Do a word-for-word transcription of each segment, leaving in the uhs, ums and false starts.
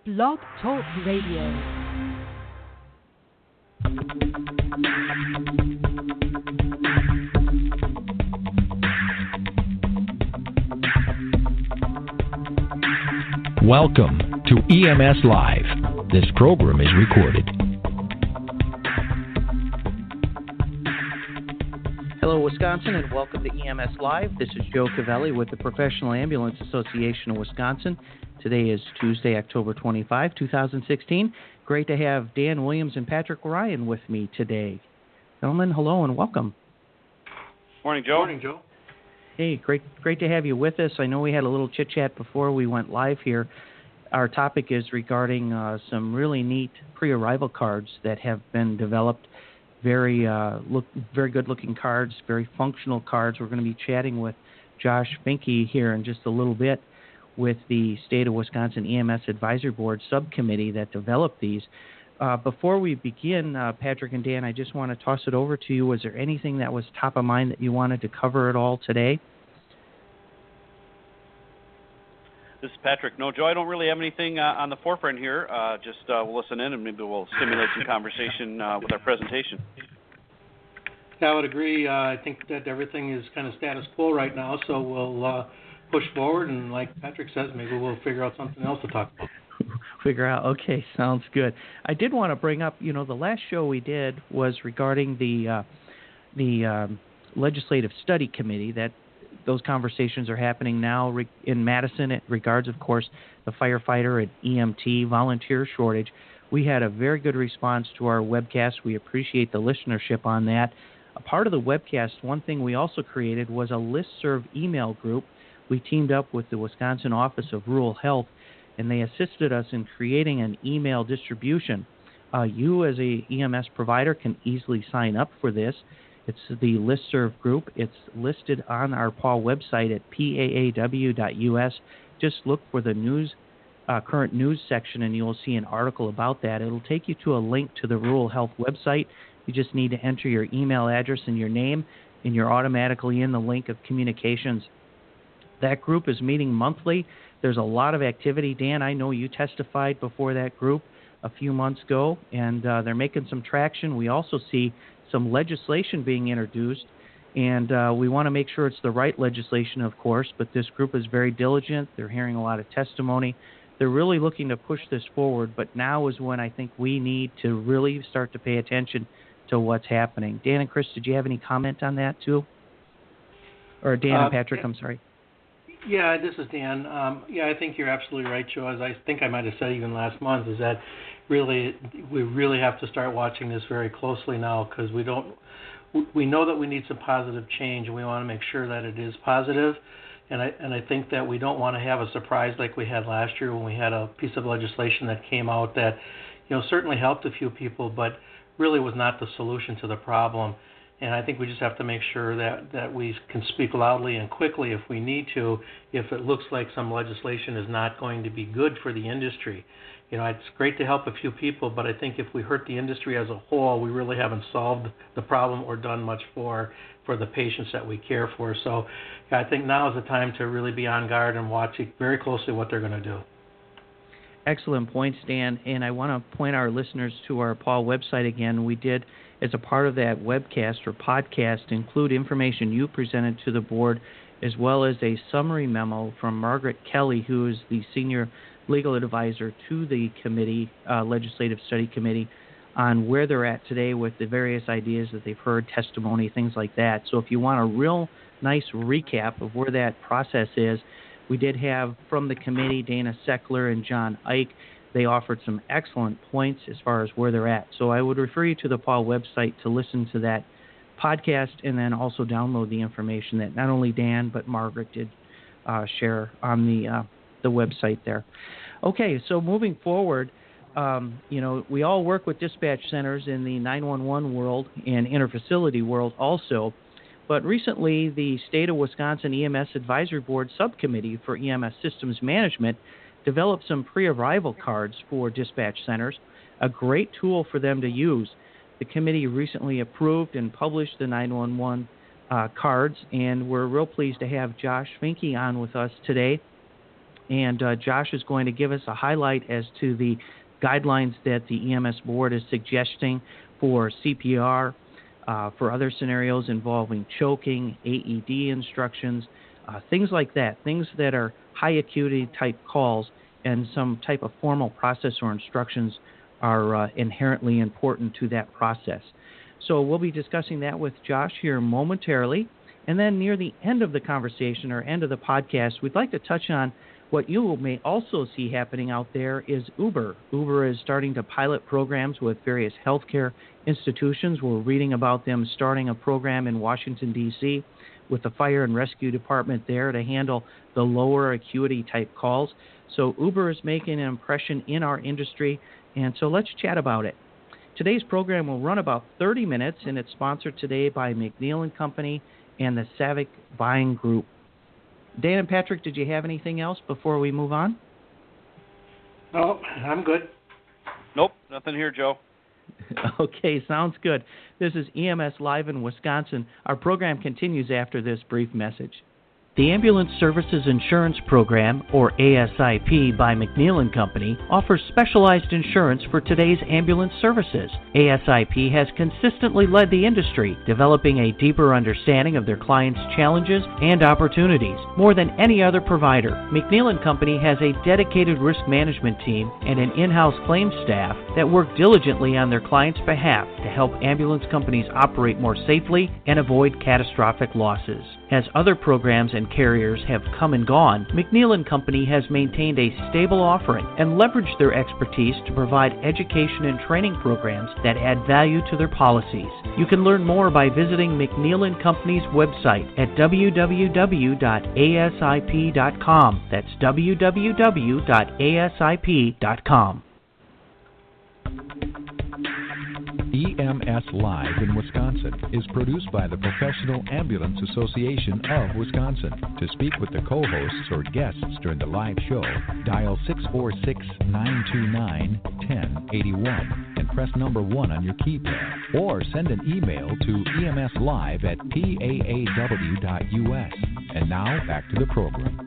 Blog Talk Radio. Welcome to E M S Live. This program is recorded. Hello, Wisconsin, and welcome to E M S Live. This is Joe Cavelli with the Professional Ambulance Association of Wisconsin. Today is Tuesday, October twenty-fifth, twenty sixteen. Great to have Dan Williams and Patrick Ryan with me today. Gentlemen, hello and welcome. Morning, Joe. Morning, Joe. Hey, great great to have you with us. I know we had a little chit-chat before we went live here. Our topic is regarding uh, some really neat pre-arrival cards that have been developed. Very uh, look, very good-looking cards, very functional cards. We're going to be chatting with Josh Finke here in just a little bit with the State of Wisconsin E M S Advisory Board subcommittee that developed these. Uh, before we begin, uh, Patrick and Dan, I just want to toss it over to you. Was there anything that was top of mind that you wanted to cover at all today? This is Patrick. No, Joe, I don't really have anything uh, on the forefront here. Uh, just uh, we'll listen in and maybe we'll stimulate some conversation uh, with our presentation. Yeah, I would agree. Uh, I think that everything is kind of status quo right now, so we'll uh, push forward, and like Patrick says, maybe we'll figure out something else to talk about. Figure out, okay, sounds good. I did want to bring up, you know, the last show we did was regarding the uh, the um, Legislative Study Committee. That those conversations are happening now re- in Madison. It regards, of course, the firefighter and E M T volunteer shortage. We had a very good response to our webcast. We appreciate the listenership on that. A part of the webcast, one thing we also created was a listserv email group. We teamed up with the Wisconsin Office of Rural Health, and they assisted us in creating an email distribution. Uh, you, as a E M S provider, can easily sign up for this. It's the listserv group. It's listed on our P A W website at P A A W dot U S. Just look for the news, uh, current news section, and you'll see an article about that. It'll take you to a link to the Rural Health website. You just need to enter your email address and your name, and you're automatically in the link of communications. That group is meeting monthly. There's a lot of activity. Dan, I know you testified before that group a few months ago, and uh, they're making some traction. We also see some legislation being introduced, and uh, we want to make sure it's the right legislation, of course, but this group is very diligent. They're hearing a lot of testimony. They're really looking to push this forward, but now is when I think we need to really start to pay attention to what's happening. Dan and Chris, did you have any comment on that, too? Or Dan uh, and Patrick, I'm sorry. Yeah, this is Dan. Um, yeah, I think you're absolutely right, Joe. As I think I might have said even last month, is that really we really have to start watching this very closely now, because we don't we know that we need some positive change, and we want to make sure that it is positive. And I and I think that we don't want to have a surprise like we had last year when we had a piece of legislation that came out that, you know, certainly helped a few people, but really was not the solution to the problem. And I think we just have to make sure that, that we can speak loudly and quickly if we need to, if it looks like some legislation is not going to be good for the industry. You know, it's great to help a few people, but I think if we hurt the industry as a whole, we really haven't solved the problem or done much for, for the patients that we care for. So I think now is the time to really be on guard and watch very closely what they're going to do. Excellent points, Dan. And I want to point our listeners to our P A W website again. We did, as a part of that webcast or podcast, include information you presented to the board, as well as a summary memo from Margaret Kelly, who is the senior legal advisor to the committee, uh, Legislative Study Committee, on where they're at today with the various ideas that they've heard, testimony, things like that. So if you want a real nice recap of where that process is, we did have from the committee Dana Seckler and John Ike. They offered some excellent points as far as where they're at. So I would refer you to the P A W website to listen to that podcast, and then also download the information that not only Dan but Margaret did uh, share on the uh, the website there. Okay, so moving forward, um, you know, we all work with dispatch centers in the nine one one world and interfacility world also. But recently, the State of Wisconsin E M S Advisory Board Subcommittee for E M S Systems Management developed some pre-arrival cards for dispatch centers, a great tool for them to use. The committee recently approved and published the nine one one uh, cards, and we're real pleased to have Josh Finke on with us today. And uh, Josh is going to give us a highlight as to the guidelines that the E M S board is suggesting for C P R, uh, for other scenarios involving choking, A E D instructions, uh, things like that, things that are high acuity type calls, and some type of formal process or instructions are uh, inherently important to that process. So we'll be discussing that with Josh here momentarily. And then near the end of the conversation or end of the podcast, we'd like to touch on what you may also see happening out there is Uber. Uber is starting to pilot programs with various healthcare institutions. We're reading about them starting a program in Washington, D C with the fire and rescue department there to handle the lower acuity type calls. So Uber is making an impression in our industry, and so let's chat about it. Today's program will run about thirty minutes, and it's sponsored today by McNeil and Company and the Savick Buying Group. Dan and Patrick, did you have anything else before we move on? No, I'm good. Nope, nothing here, Joe. Okay, sounds good. This is E M S Live in Wisconsin. Our program continues after this brief message. The Ambulance Services Insurance Program, or A S I P, by McNeil and Company, offers specialized insurance for today's ambulance services. A S I P has consistently led the industry, developing a deeper understanding of their clients' challenges and opportunities. More than any other provider, McNeil and Company has a dedicated risk management team and an in-house claims staff that work diligently on their clients' behalf to help ambulance companies operate more safely and avoid catastrophic losses. As other programs and carriers have come and gone, McNeil and Company has maintained a stable offering and leveraged their expertise to provide education and training programs that add value to their policies. You can learn more by visiting McNeil and Company's website at w w w dot a s i p dot com. That's w w w dot a s i p dot com. E M S Live in Wisconsin is produced by the Professional Ambulance Association of Wisconsin. To speak with the co-hosts or guests during the live show, dial six four six, nine two nine, one zero eight one and press number one on your keypad, or send an email to emslive at p a a w dot u s. And now, back to the program.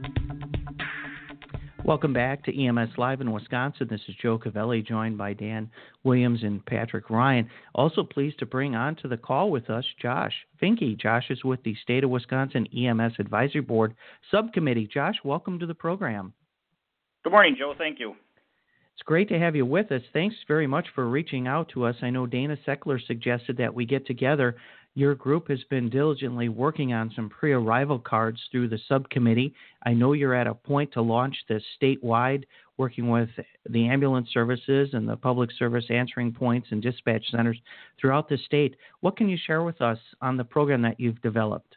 Welcome back to E M S Live in Wisconsin. This is Joe Cavelli, joined by Dan Williams and Patrick Ryan. Also pleased to bring on to the call with us Josh Finke. Josh is with the State of Wisconsin E M S Advisory Board Subcommittee. Josh, welcome to the program. Good morning, Joe. Thank you. It's great to have you with us. Thanks very much for reaching out to us. I know Dana Seckler suggested that we get together. Your group has been diligently working on some pre-arrival cards through the subcommittee. I know you're at a point to launch this statewide, working with the ambulance services and the public service answering points and dispatch centers throughout the state. What can you share with us on the program that you've developed?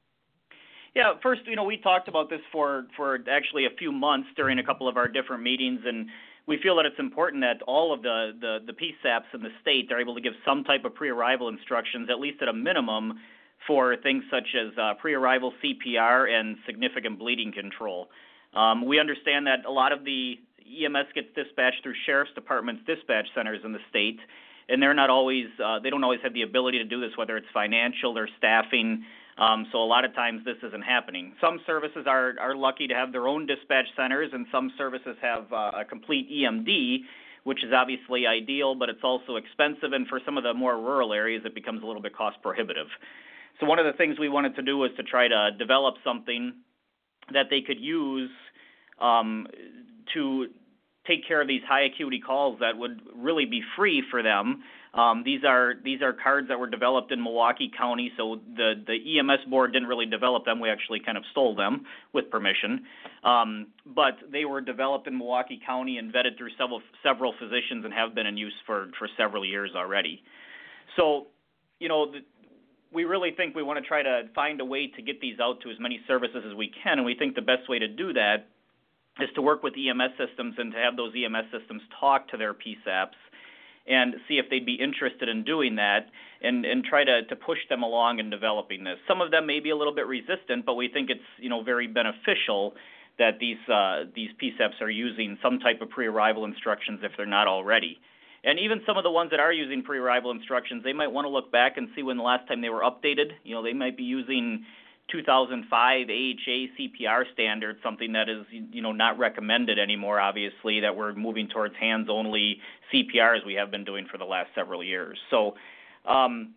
Yeah, first, you know, we talked about this for, for actually a few months during a couple of our different meetings, and we feel that it's important that all of the, the, the P SAPs in the state are able to give some type of pre-arrival instructions, at least at a minimum, for things such as uh, pre-arrival C P R and significant bleeding control. Um, we understand that a lot of the E M S gets dispatched through sheriff's departments, dispatch centers in the state, and they're not always, uh, they don't always have the ability to do this, whether it's financial or staffing. Um, so a lot of times this isn't happening. Some services are, are lucky to have their own dispatch centers, and some services have uh, a complete E M D, which is obviously ideal, but it's also expensive, and for some of the more rural areas it becomes a little bit cost prohibitive. So one of the things we wanted to do was to try to develop something that they could use um, to take care of these high acuity calls that would really be free for them. Um, these are these are cards that were developed in Milwaukee County, so the, the E M S board didn't really develop them. We actually kind of stole them with permission. Um, but they were developed in Milwaukee County and vetted through several several physicians and have been in use for, for several years already. So, you know, the, we really think we want to try to find a way to get these out to as many services as we can, and we think the best way to do that is to work with E M S systems and to have those E M S systems talk to their P SAPs and see if they'd be interested in doing that and, and try to, to push them along in developing this. Some of them may be a little bit resistant, but we think it's, you know, very beneficial that these uh, these P SAPs are using some type of pre-arrival instructions if they're not already. And even some of the ones that are using pre-arrival instructions, they might want to look back and see when the last time they were updated. You know, they might be using two thousand five A H A C P R standard, something that is, you know, not recommended anymore, obviously, that we're moving towards hands-only C P R as we have been doing for the last several years. So, um,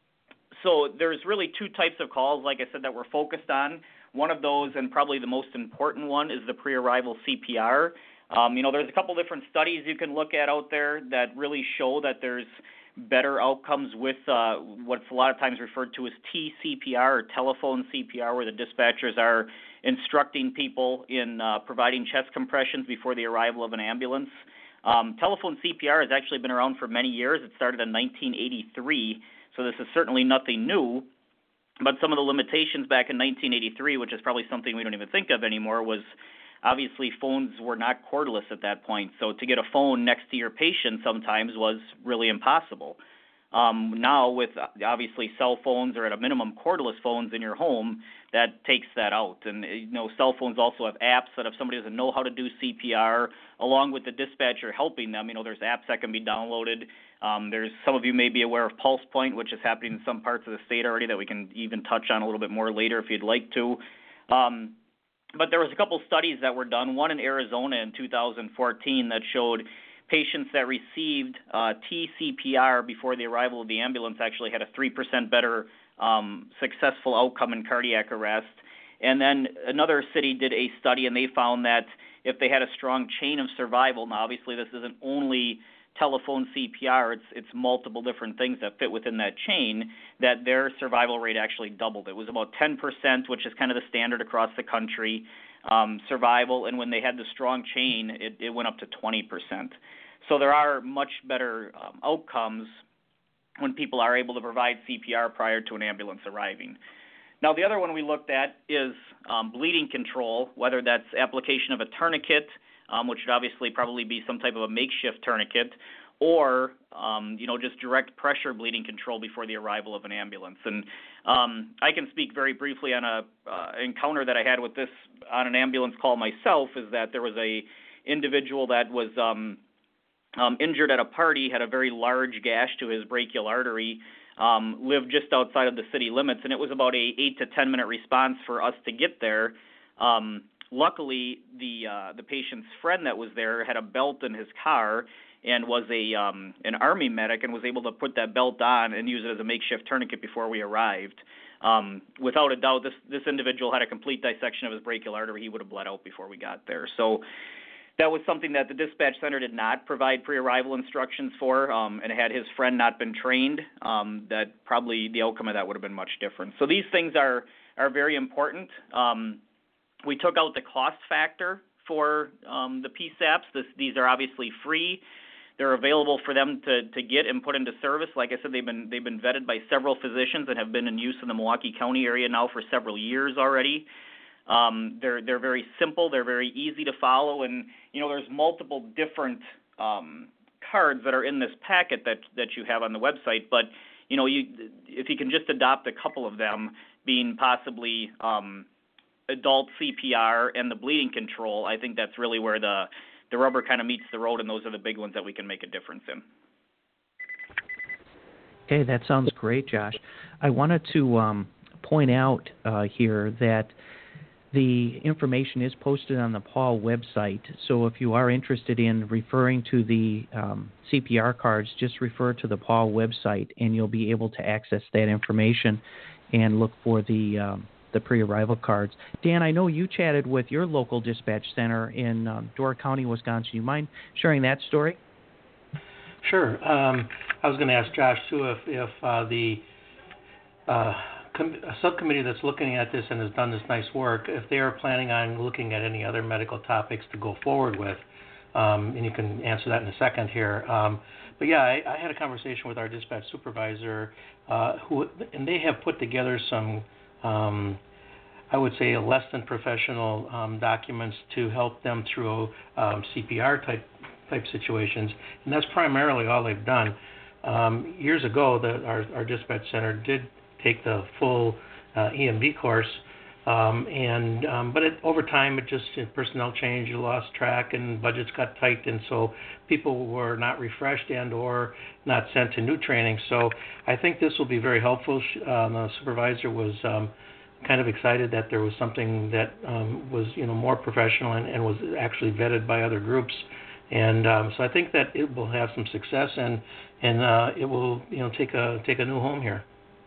so there's really two types of calls, like I said, that we're focused on. One of those, and probably the most important one, is the pre-arrival C P R. Um, you know, there's a couple different studies you can look at out there that really show that there's better outcomes with uh, what's a lot of times referred to as T C P R, or telephone C P R, where the dispatchers are instructing people in uh, providing chest compressions before the arrival of an ambulance. Um, telephone C P R has actually been around for many years. It started in nineteen eighty-three, so this is certainly nothing new. But some of the limitations back in nineteen eighty-three, which is probably something we don't even think of anymore, was obviously phones were not cordless at that point. So to get a phone next to your patient sometimes was really impossible. Um, now with obviously cell phones, or at a minimum cordless phones in your home, that takes that out. And you know, cell phones also have apps that if somebody doesn't know how to do C P R, along with the dispatcher helping them, you know, there's apps that can be downloaded. Um, there's some of you may be aware of Pulse Point, which is happening in some parts of the state already that we can even touch on a little bit more later if you'd like to. Um, but there was a couple studies that were done, one in Arizona in two thousand fourteen that showed patients that received uh, T C P R before the arrival of the ambulance actually had a three percent better um, successful outcome in cardiac arrest. And then another city did a study, and they found that if they had a strong chain of survival, now obviously this isn't only telephone C P R, it's it's multiple different things that fit within that chain, that their survival rate actually doubled. It was about ten percent, which is kind of the standard across the country, um, survival, and when they had the strong chain, it, it went up to twenty percent. So there are much better um, outcomes when people are able to provide C P R prior to an ambulance arriving. Now, the other one we looked at is um, bleeding control, whether that's application of a tourniquet, um, which would obviously probably be some type of a makeshift tourniquet, or um, you know, just direct pressure bleeding control before the arrival of an ambulance. And um, I can speak very briefly on a uh, encounter that I had with this on an ambulance call myself. Is that there was a individual that was um, um, injured at a party, had a very large gash to his brachial artery, um, lived just outside of the city limits, and it was about a eight to ten minute response for us to get there. Um, luckily, the uh, the patient's friend that was there had a belt in his car and was a um, an Army medic, and was able to put that belt on and use it as a makeshift tourniquet before we arrived. Um, without a doubt, this this individual had a complete dissection of his brachial artery. He would have bled out before we got there. So that was something that the dispatch center did not provide pre-arrival instructions for, um, and had his friend not been trained, um, that probably the outcome of that would have been much different. So these things are, are very important. Um, we took out the cost factor for um, the P SAPs. This, these are obviously free. They're available for them to, to get and put into service. Like I said, they've been they've been vetted by several physicians and have been in use in the Milwaukee County area now for several years already. Um, they're they're very simple. They're very easy to follow, and you know there's multiple different um, cards that are in this packet that that you have on the website. But you know you if you can just adopt a couple of them, being possibly um, adult C P R and the bleeding control, I think that's really where the the rubber kind of meets the road, and those are the big ones that we can make a difference in. Okay, that sounds great, Josh. I wanted to um, point out uh, here that the information is posted on the P A W website, so if you are interested in referring to the um, C P R cards, just refer to the P A W website, and you'll be able to access that information and look for the um, the pre-arrival cards. Dan, I know you chatted with your local dispatch center in um, Door County, Wisconsin. Do you mind sharing that story? Sure. Um, I was going to ask Josh, too, if, if uh, the uh, com- a subcommittee that's looking at this and has done this nice work, if they are planning on looking at any other medical topics to go forward with, um, and you can answer that in a second here. Um, but yeah, I, I had a conversation with our dispatch supervisor, uh, who, and they have put together some, um, I would say, less than professional um, documents to help them through um, C P R type type situations, and that's primarily all they've done. Um, years ago, the, our, our dispatch center did take the full uh, E M B course, um, and um, but it, over time, it just you know, personnel change, you lost track, and budgets got tight, and so people were not refreshed and or not sent to new training. So I think this will be very helpful. Uh, the supervisor was um, kind of excited that there was something that um, was, you know, more professional and, and was actually vetted by other groups. And um, so I think that it will have some success, and and uh, it will, you know, take a take a new home here.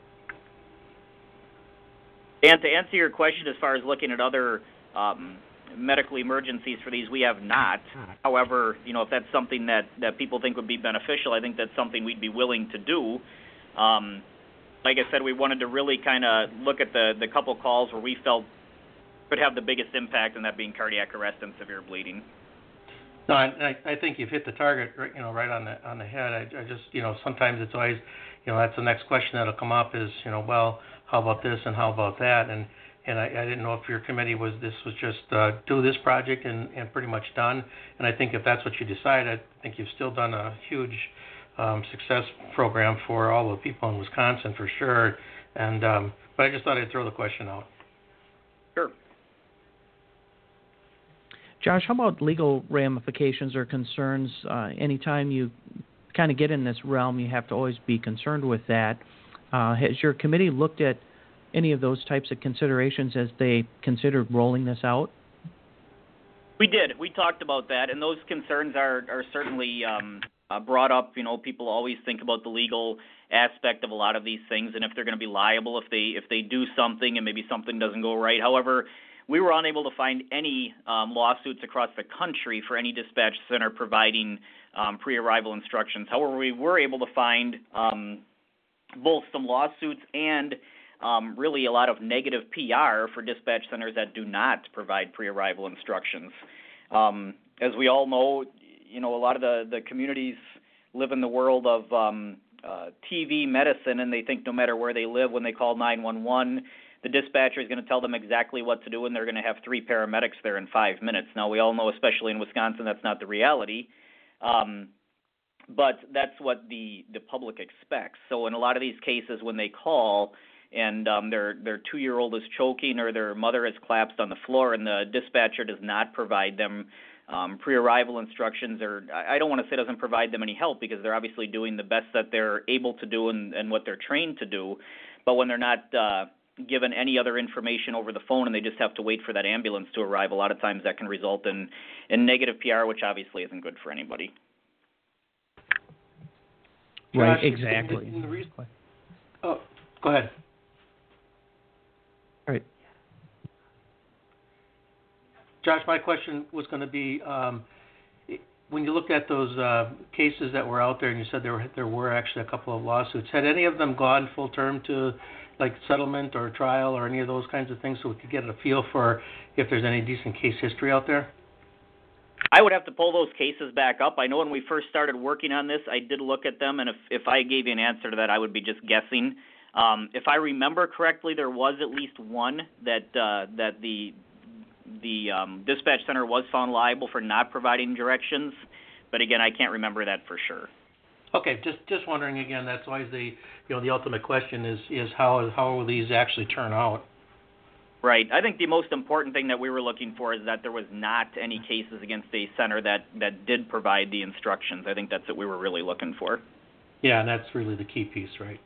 And to answer your question, as far as looking at other um, medical emergencies for these, we have not. However, you know, if that's something that, that people think would be beneficial, I think that's something we'd be willing to do. Um, like I said, we wanted to really kind of look at the, the couple calls where we felt could have the biggest impact, and that being cardiac arrest and severe bleeding. No, I, I think you've hit the target, you know, right on the on the head. I, I just, you know, sometimes it's always, you know, that's the next question that'll come up is, you know, well, how about this and how about that? And and I, I didn't know if your committee was, this was just uh, do this project and, and pretty much done. And I think if that's what you decide, I think you've still done a huge um, success program for all the people in Wisconsin for sure. And um, but I just thought I'd throw the question out. Sure. Josh, how about legal ramifications or concerns? Uh, anytime you kind of get in this realm, you have to always be concerned with that. Uh, has your committee looked at any of those types of considerations as they considered rolling this out? We did. We talked about that, and those concerns are, are certainly um, uh, brought up. You know, people always think about the legal aspect of a lot of these things, and if they're going to be liable if they if they do something and maybe something doesn't go right. However, we were unable to find any um, lawsuits across the country for any dispatch center providing um, pre-arrival instructions. However, we were able to find um, both some lawsuits and um, really a lot of negative P R for dispatch centers that do not provide pre-arrival instructions. Um, as we all know, you know, a lot of the, the communities live in the world of um, uh, T V medicine, and they think no matter where they live, when they call nine one one, the dispatcher is going to tell them exactly what to do, and they're going to have three paramedics there in five minutes. Now, we all know, especially in Wisconsin, that's not the reality, um, but that's what the, the public expects. So in a lot of these cases, when they call and um, their their two-year-old is choking or their mother has collapsed on the floor and the dispatcher does not provide them um, pre-arrival instructions, or I don't want to say doesn't provide them any help, because they're obviously doing the best that they're able to do and, and what they're trained to do, but when they're not uh, given any other information over the phone and they just have to wait for that ambulance to arrive, a lot of times that can result in, in negative P R, which obviously isn't good for anybody. Right, Josh, exactly. in the, in the reason, oh, go ahead. All right. Josh, my question was going to be, um, when you looked at those uh, cases that were out there, and you said there were there were actually a couple of lawsuits, had any of them gone full term to like settlement or trial or any of those kinds of things, so we could get a feel for if there's any decent case history out there? I would have to pull those cases back up. I know when we first started working on this, I did look at them, and if, if I gave you an answer to that, I would be just guessing. Um, if I remember correctly, there was at least one that uh, that the the um, dispatch center was found liable for not providing directions, but again, I can't remember that for sure. Okay, just just wondering again. That's always the you know the ultimate question is is how how will these actually turn out? Right. I think the most important thing that we were looking for is that there was not any cases against a center that, that did provide the instructions. I think that's what we were really looking for. Yeah, and that's really the key piece, right?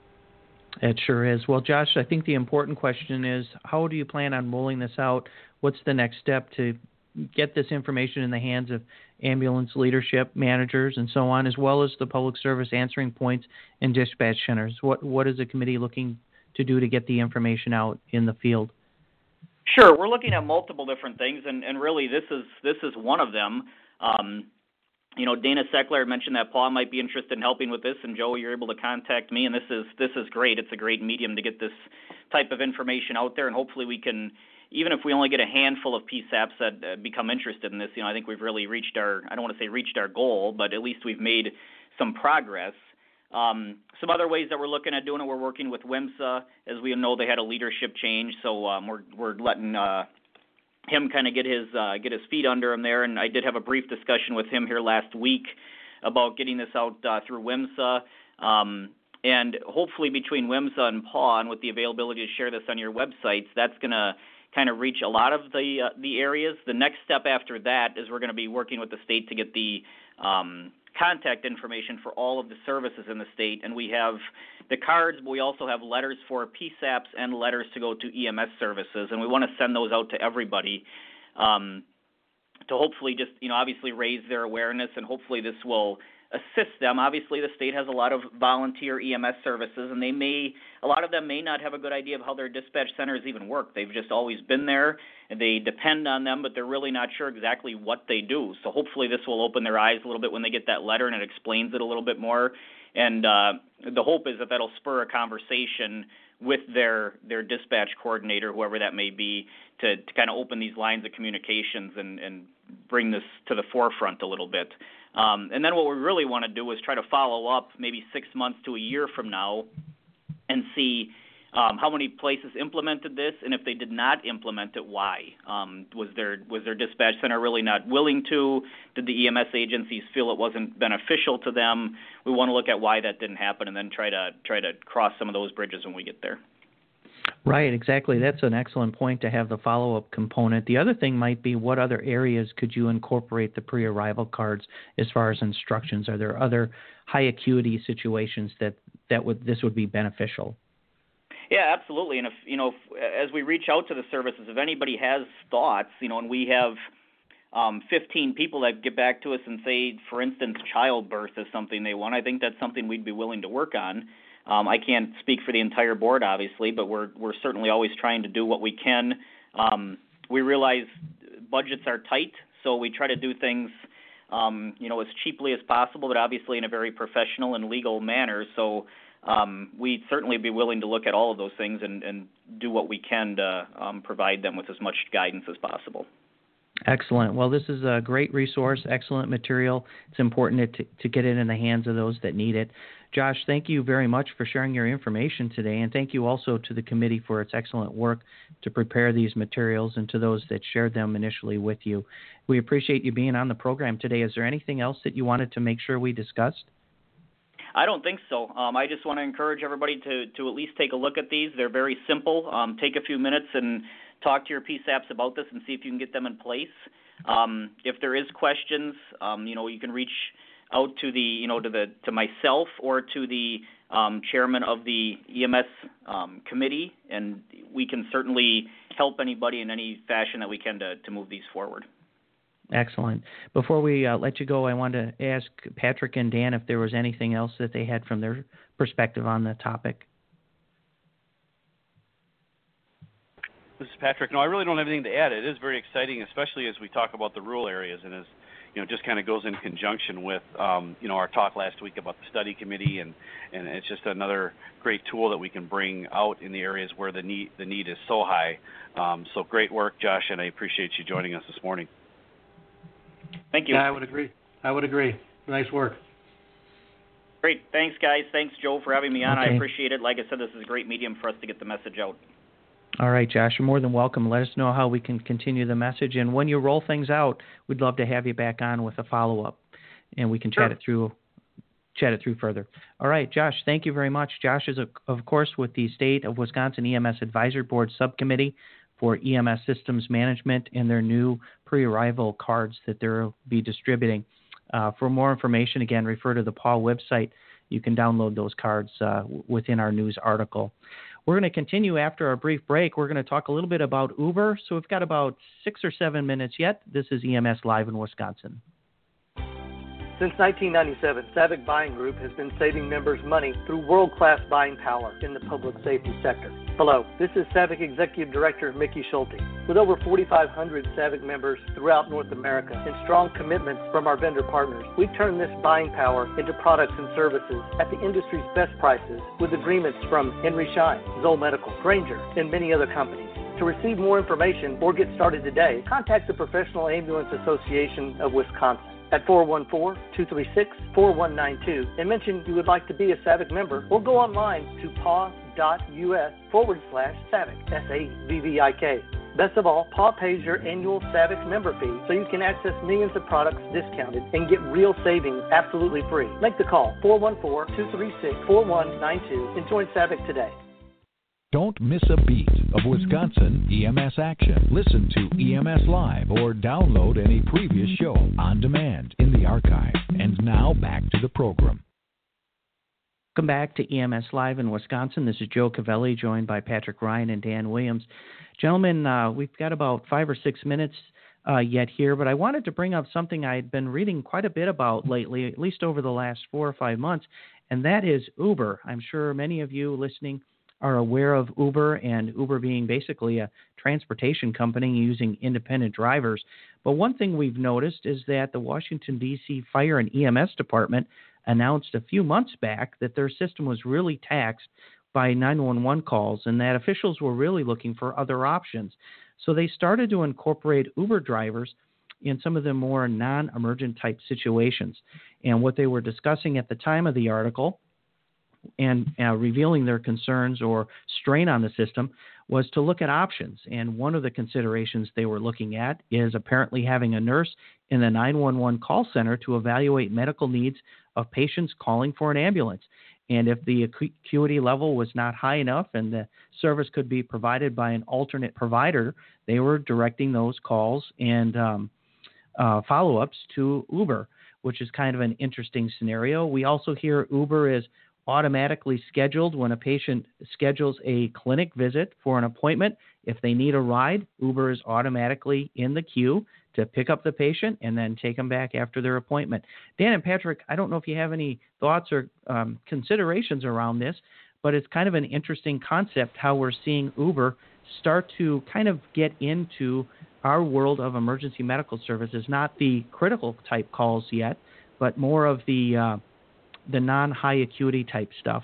It sure is. Well, Josh, I think the important question is, how do you plan on rolling this out? What's the next step to get this information in the hands of ambulance leadership, managers, and so on, as well as the public service answering points and dispatch centers? What What is the committee looking to do to get the information out in the field? Sure, we're looking at multiple different things, and, and really this is this is one of them. Um, you know, Dana Seckler mentioned that Paul might be interested in helping with this, and Joe, you're able to contact me, and this is this is great. It's a great medium to get this type of information out there, and hopefully we can, even if we only get a handful of P SAPs that uh, become interested in this, you know, I think we've really reached our, I don't want to say reached our goal, but at least we've made some progress. Um, some other ways that we're looking at doing it, we're working with WMSA. As we know, they had a leadership change, so um, we're we're letting uh, him kind of get his uh, get his feet under him there. And I did have a brief discussion with him here last week about getting this out uh, through WMSA. Um, and hopefully between WMSA and P A W and with the availability to share this on your websites, that's going to kind of reach a lot of the uh, the areas. The next step after that is we're going to be working with the state to get the um, contact information for all of the services in the state, and we have the cards, but we also have letters for P SAPs and letters to go to E M S services, and we want to send those out to everybody um, to hopefully just, you know, obviously raise their awareness, and hopefully this will assist them. Obviously, the state has a lot of volunteer E M S services, and they may, a lot of them may not have a good idea of how their dispatch centers even work. They've just always been there, and they depend on them, but they're really not sure exactly what they do. So hopefully this will open their eyes a little bit when they get that letter, and it explains it a little bit more. And uh, the hope is that that'll spur a conversation with their their dispatch coordinator, whoever that may be, to, to kind of open these lines of communications and, and bring this to the forefront a little bit. Um, and then what we really want to do is try to follow up maybe six months to a year from now and see um, how many places implemented this, and if they did not implement it, why? Um, was their was their dispatch center really not willing to? Did the E M S agencies feel it wasn't beneficial to them? We want to look at why that didn't happen, and then try to try to cross some of those bridges when we get there. Right, exactly. That's an excellent point to have the follow-up component. The other thing might be, what other areas could you incorporate the pre-arrival cards as far as instructions? Are there other high acuity situations that, that would this would be beneficial? Yeah, absolutely. And if you know, if, as we reach out to the services, if anybody has thoughts, you know, and we have um, fifteen people that get back to us and say, for instance, childbirth is something they want, I think that's something we'd be willing to work on. Um, I can't speak for the entire board, obviously, but we're we're certainly always trying to do what we can. Um, we realize budgets are tight, so we try to do things, um, you know, as cheaply as possible, but obviously in a very professional and legal manner. So um, we'd certainly be willing to look at all of those things and, and do what we can to um, provide them with as much guidance as possible. Excellent. Well, this is a great resource, excellent material. It's important to, to get it in the hands of those that need it. Josh, thank you very much for sharing your information today, and thank you also to the committee for its excellent work to prepare these materials, and to those that shared them initially with you. We appreciate you being on the program today. Is there anything else that you wanted to make sure we discussed? I don't think so. Um, I just want to encourage everybody to, to at least take a look at these. They're very simple. Um, take a few minutes and talk to your P SAPs about this and see if you can get them in place. Um, if there is questions, um, you know, you can reach out to the, you know, to the to myself or to the um, chairman of the E M S um, committee, and we can certainly help anybody in any fashion that we can to, to move these forward. Excellent. Before we uh, let you go, I want to ask Patrick and Dan if there was anything else that they had from their perspective on the topic. This is Patrick. No, I really don't have anything to add. It is very exciting, especially as we talk about the rural areas, and as you know, just kind of goes in conjunction with um, you know, our talk last week about the study committee, and, and it's just another great tool that we can bring out in the areas where the need the need is so high. Um, so great work, Josh, and I appreciate you joining us this morning. Thank you. Yeah, I would agree. I would agree. Nice work. Great. Thanks, guys. Thanks, Joe, for having me on. Okay. I appreciate it. Like I said, this is a great medium for us to get the message out. All right, Josh, you're more than welcome. Let us know how we can continue the message. And when you roll things out, we'd love to have you back on with a follow-up, and we can Sure. chat it through chat it through further. All right, Josh, thank you very much. Josh is, of course, with the State of Wisconsin E M S Advisory Board Subcommittee for E M S Systems Management and their new pre-arrival cards that they'll be distributing. Uh, for more information, again, refer to the P A W website. You can download those cards uh, within our news article. We're going to continue after our brief break. We're going to talk a little bit about Uber. So we've got about six or seven minutes yet. This is E M S Live in Wisconsin. Since nineteen ninety-seven, Savick Buying Group has been saving members money through world-class buying power in the public safety sector. Hello, this is Savick Executive Director Mickey Schulte. With over forty-five hundred Savick members throughout North America and strong commitments from our vendor partners, we turn this buying power into products and services at the industry's best prices with agreements from Henry Schein, Zoll Medical, Granger, and many other companies. To receive more information or get started today, contact the Professional Ambulance Association of Wisconsin at four one four, two three six, four one nine two and mention you would like to be a Savick member, or go online to paw.us forward slash Savick, S A V V I K. Best of all, P A W pays your annual Savick member fee so you can access millions of products discounted and get real savings absolutely free. Make the call, four one four, two three six, four one nine two, and join Savick today. Don't miss a beat of Wisconsin E M S action. Listen to E M S Live or download any previous show on demand in the archive. And Now back to the program. Welcome back to E M S Live in Wisconsin. This is Joe Cavelli, joined by Patrick Ryan and Dan Williams. Gentlemen, uh, we've got about five or six minutes uh, yet here, but I wanted to bring up something I had been reading quite a bit about lately, at least over the last four or five months, and that is Uber. I'm sure many of you listening are aware of Uber, and Uber being basically a transportation company using independent drivers. But one thing we've noticed is that the Washington, D C Fire and E M S Department announced a few months back that their system was really taxed by nine one one calls and that officials were really looking for other options. So they started to incorporate Uber drivers in some of the more non-emergent type situations. And what they were discussing at the time of the article and uh, revealing their concerns or strain on the system was to look at options. And one of the considerations they were looking at is apparently having a nurse in the nine one one call center to evaluate medical needs of patients calling for an ambulance. And if the acuity level was not high enough and the service could be provided by an alternate provider, they were directing those calls and um, uh, follow-ups to Uber, which is kind of an interesting scenario. We also hear Uber is automatically scheduled when a patient schedules a clinic visit for an appointment. If they need a ride, Uber is automatically in the queue to pick up the patient and then take them back after their appointment. Dan and Patrick, I don't know if you have any thoughts or um, considerations around this, but it's kind of an interesting concept how we're seeing Uber start to kind of get into our world of emergency medical services, not the critical type calls yet, but more of the uh, the non-high acuity type stuff.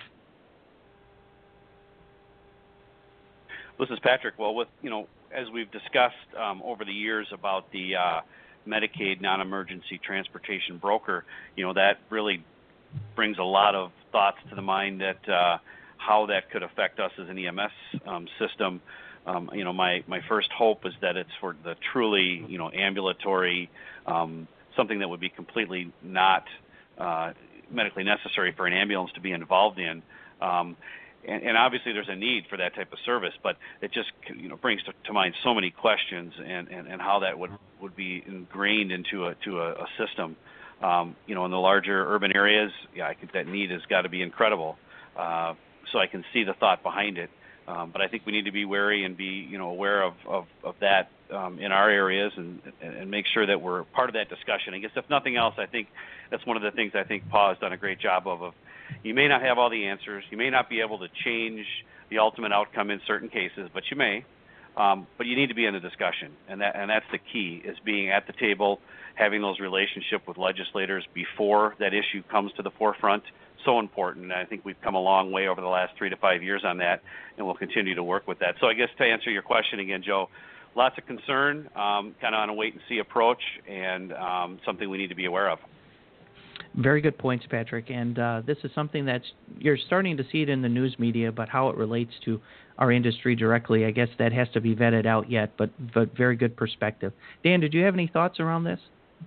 This is Patrick. Well, with you know, as we've discussed um, over the years about the uh, Medicaid non-emergency transportation broker, you know, that really brings a lot of thoughts to the mind that uh, how that could affect us as an E M S um, system. Um, you know, my, my first hope is that it's for the truly, you know, ambulatory, um, something that would be completely not uh, medically necessary for an ambulance to be involved in. Um, and, and obviously there's a need for that type of service, but it just, you know, brings to, to mind so many questions and, and, and how that would, would be ingrained into a, to a, a system. Um, you know, in the larger urban areas, yeah, I think that need has got to be incredible. Uh, so I can see the thought behind it. Um, but I think we need to be wary and be, you know, aware of, of, of that um, in our areas and, and make sure that we're part of that discussion. I guess if nothing else, I think that's one of the things I think Paul has done a great job of. of you may not have all the answers. You may not be able to change the ultimate outcome in certain cases, but you may. Um, but you need to be in the discussion, and that and that's the key, is being at the table, having those relationships with legislators before that issue comes to the forefront. So important, and I think we've come a long way over the last three to five years on that, and we'll continue to work with that. So I guess to answer your question again, Joe, lots of concern, um, kind of on a wait-and-see approach, and um, something we need to be aware of. Very good points, Patrick, and uh, this is something that's, you're starting to see it in the news media, but how it relates to our industry directly, I guess that has to be vetted out yet, but, but very good perspective. Dan, did you have any thoughts around this?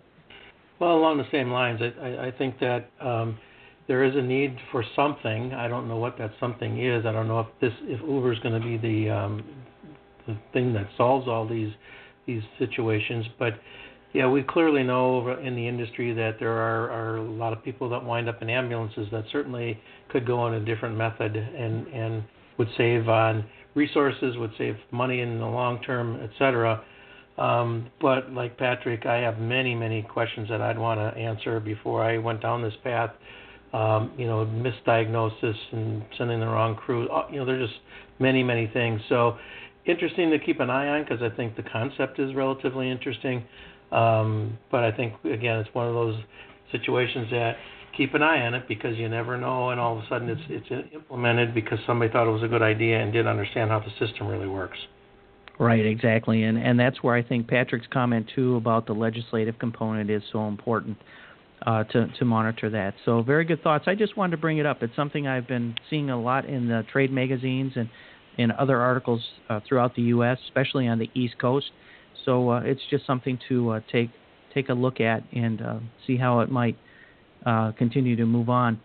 Well, along the same lines, I, I, I think that um, there is a need for something. I don't know what that something is. I don't know if this, if Uber is going to be the um, the thing that solves all these these situations. But yeah, we clearly know in the industry that there are, are a lot of people that wind up in ambulances that certainly could go on a different method and and would save on resources, would save money in the long term, et cetera. Um, but like Patrick, I have many, many questions that I'd want to answer before I went down this path. Um, you know, misdiagnosis and sending the wrong crew. You know, there's just many, many things. So interesting to keep an eye on, because I think the concept is relatively interesting. Um, but I think, again, it's one of those situations that keep an eye on it, because you never know, and all of a sudden it's it's implemented because somebody thought it was a good idea and didn't understand how the system really works. Right, exactly. And and that's where I think Patrick's comment, too, about the legislative component is so important. Uh, to, to monitor that. So very good thoughts. I just wanted to bring it up. It's something I've been seeing a lot in the trade magazines and in other articles uh, throughout the U S, especially on the East Coast. So uh, it's just something to uh, take take a look at and uh, see how it might uh, continue to move on.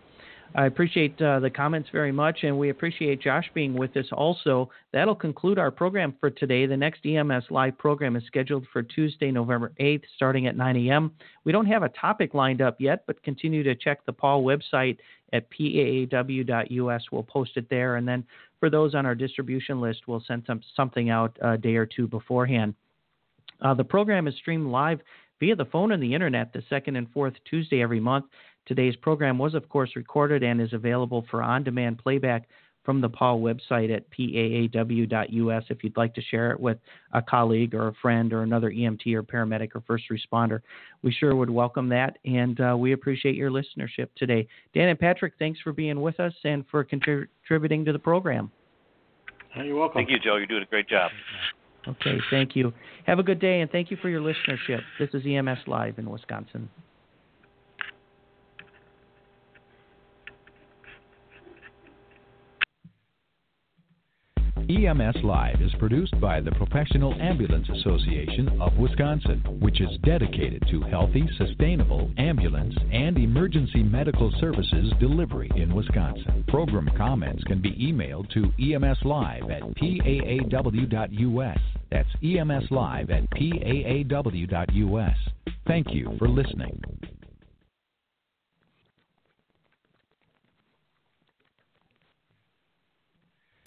I appreciate uh, the comments very much, and we appreciate Josh being with us also. That'll conclude our program for today. The next E M S Live program is scheduled for Tuesday, November eighth, starting at nine a.m. We don't have a topic lined up yet, but continue to check the P A W website at P A A W dot U S. We'll post it there, and then for those on our distribution list, we'll send some, something out a day or two beforehand. Uh, the program is streamed live via the phone and the internet the second and fourth Tuesday every month. Today's program was, of course, recorded and is available for on-demand playback from the P A W website at P A A W dot U S if you'd like to share it with a colleague or a friend or another E M T or paramedic or first responder. We sure would welcome that, and uh, we appreciate your listenership today. Dan and Patrick, thanks for being with us and for contrib- contributing to the program. You're welcome. Thank you, Joe. You're doing a great job. Okay, thank you. Have a good day, and thank you for your listenership. This is E M S Live in Wisconsin. E M S Live is produced by the Professional Ambulance Association of Wisconsin, which is dedicated to healthy, sustainable ambulance and emergency medical services delivery in Wisconsin. Program comments can be emailed to E M S Live at P A A W dot U S. That's E M S Live at P A A W dot U S. Thank you for listening.